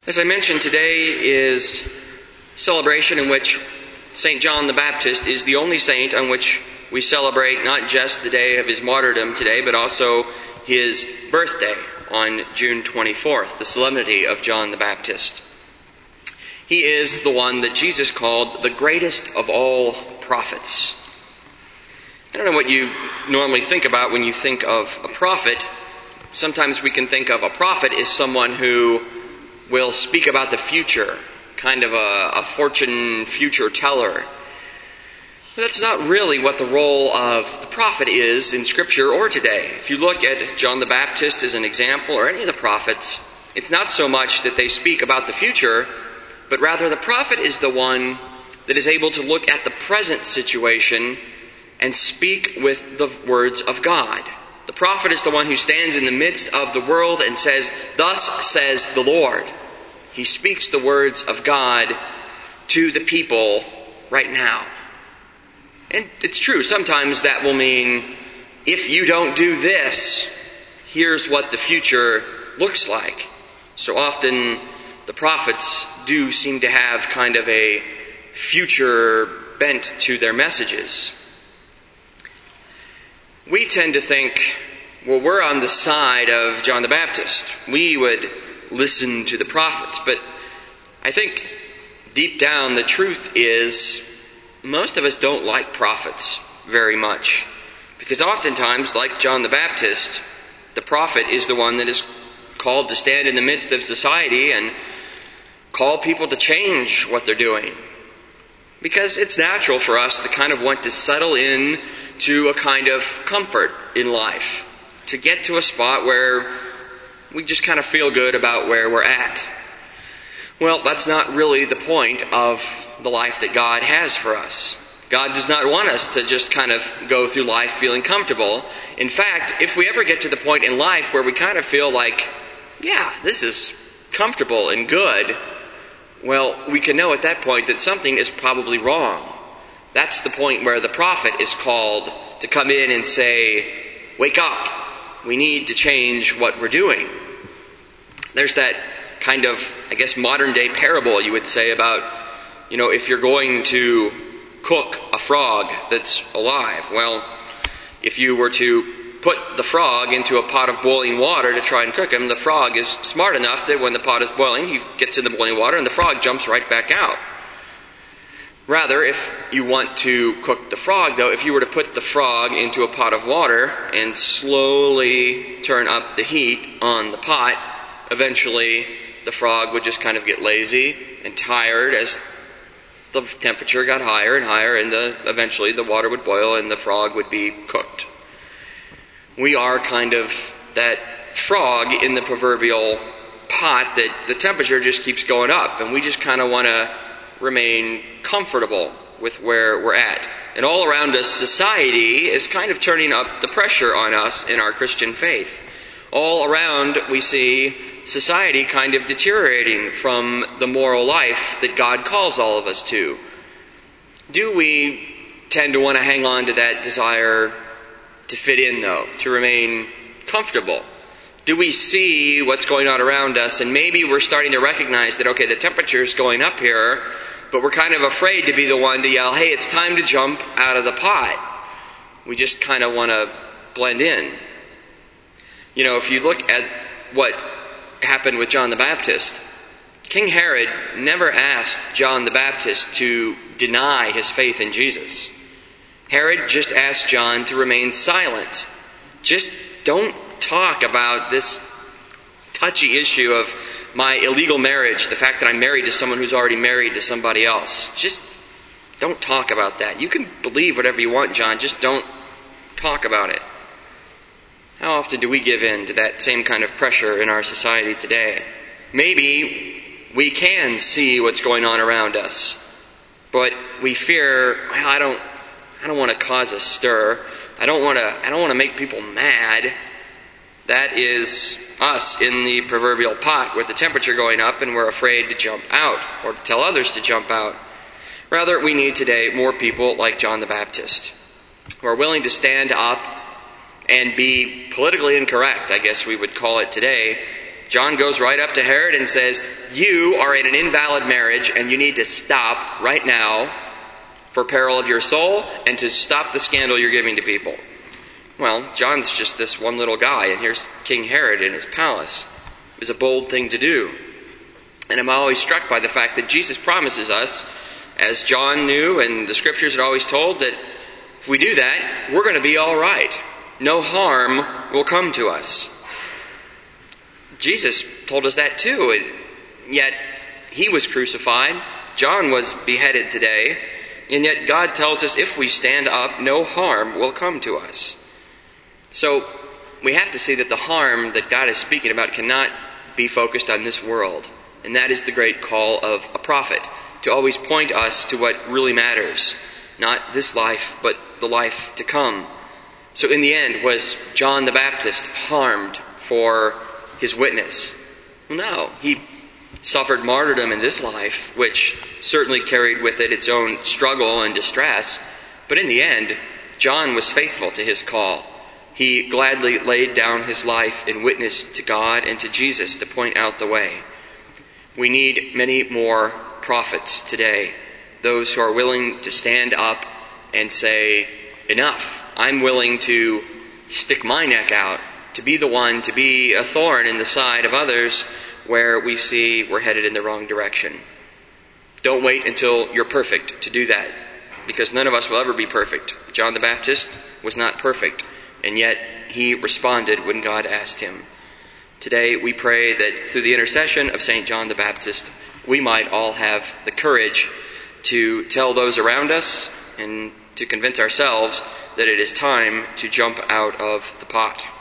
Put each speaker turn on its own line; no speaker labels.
As I mentioned, today is a celebration in which St. John the Baptist is the only saint on which we celebrate not just the day of his martyrdom today, but also his birthday on June 24th, the solemnity of John the Baptist. He is the one that Jesus called the greatest of all prophets. I don't know what you normally think about when you think of a prophet. Sometimes we can think of a prophet as someone who will speak about the future, kind of a fortune future teller. But that's not really what the role of the prophet is in Scripture or today. If you look at John the Baptist as an example, or any of the prophets, it's not so much that they speak about the future, but rather the prophet is the one that is able to look at the present situation and speak with the words of God. The prophet is the one who stands in the midst of the world and says, "Thus says the Lord." He speaks the words of God to the people right now. And it's true, sometimes that will mean, if you don't do this, here's what the future looks like. So often the prophets do seem to have kind of a future bent to their messages. We tend to think, well, we're on the side of John the Baptist. We would listen to the prophets. But I think deep down the truth is most of us don't like prophets very much. Because oftentimes, like John the Baptist, the prophet is the one that is called to stand in the midst of society and call people to change what they're doing. Because it's natural for us to kind of want to settle in to a kind of comfort in life, to get to a spot where we just kind of feel good about where we're at. Well, that's not really the point of the life that God has for us. God does not want us to just kind of go through life feeling comfortable. In fact, if we ever get to the point in life where we kind of feel like, yeah, this is comfortable and good, well, we can know at that point that something is probably wrong. That's the point where the prophet is called to come in and say, wake up. We need to change what we're doing. There's that kind of, I guess, modern day parable you would say about, if you're going to cook a frog that's alive. Well, if you were to put the frog into a pot of boiling water to try and cook him, the frog is smart enough that when the pot is boiling, he gets in the boiling water and the frog jumps right back out. Rather, if you want to cook the frog, though, if you were to put the frog into a pot of water and slowly turn up the heat on the pot, eventually the frog would just kind of get lazy and tired as the temperature got higher and higher, and eventually the water would boil and the frog would be cooked. We are kind of that frog in the proverbial pot that the temperature just keeps going up, and we just kind of want to remain comfortable with where we're at. And all around us, society is kind of turning up the pressure on us in our Christian faith. All around, we see society kind of deteriorating from the moral life that God calls all of us to. Do we tend to want to hang on to that desire to fit in, though, to remain comfortable? Do we see what's going on around us, and maybe we're starting to recognize that, okay, the temperature's going up here, but we're kind of afraid to be the one to yell, hey, it's time to jump out of the pot. We just kind of want to blend in. If you look at what happened with John the Baptist, King Herod never asked John the Baptist to deny his faith in Jesus. Herod just asked John to remain silent. Just don't talk about this touchy issue of my illegal marriage, the fact that I'm married to someone who's already married to somebody else. Just don't talk about that. You can believe whatever you want, John, just don't talk about it. How often do we give in to that same kind of pressure in our society today? Maybe we can see what's going on around us, but we fear, I don't want to cause a stir. I don't want to make people mad. That is us in the proverbial pot with the temperature going up and we're afraid to jump out or to tell others to jump out. Rather, we need today more people like John the Baptist who are willing to stand up and be politically incorrect, I guess we would call it today, John goes right up to Herod and says, "You are in an invalid marriage and you need to stop right now for peril of your soul and to stop the scandal you're giving to people." Well, John's just this one little guy, and here's King Herod in his palace. It was a bold thing to do. And I'm always struck by the fact that Jesus promises us, as John knew and the scriptures had always told, that if we do that, we're going to be all right. No harm will come to us. Jesus told us that too, and yet he was crucified. John was beheaded today, and yet God tells us if we stand up, no harm will come to us. So we have to see that the harm that God is speaking about cannot be focused on this world. And that is the great call of a prophet, to always point us to what really matters. Not this life, but the life to come. So in the end, was John the Baptist harmed for his witness? No. He suffered martyrdom in this life, which certainly carried with it its own struggle and distress. But in the end, John was faithful to his call. He gladly laid down his life in witness to God and to Jesus to point out the way. We need many more prophets today, those who are willing to stand up and say, "Enough. I'm willing to stick my neck out, to be the one, to be a thorn in the side of others where we see we're headed in the wrong direction." Don't wait until you're perfect to do that, because none of us will ever be perfect. John the Baptist was not perfect, and yet he responded when God asked him. Today we pray that through the intercession of St. John the Baptist, we might all have the courage to tell those around us and to convince ourselves that it is time to jump out of the pot.